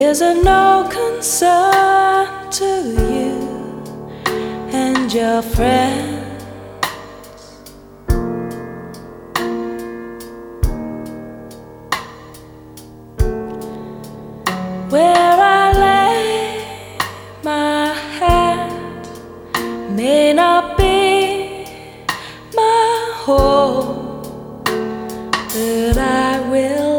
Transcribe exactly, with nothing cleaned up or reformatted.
Is it no concern to you and your friends? Where I lay my head may not be my home, but I will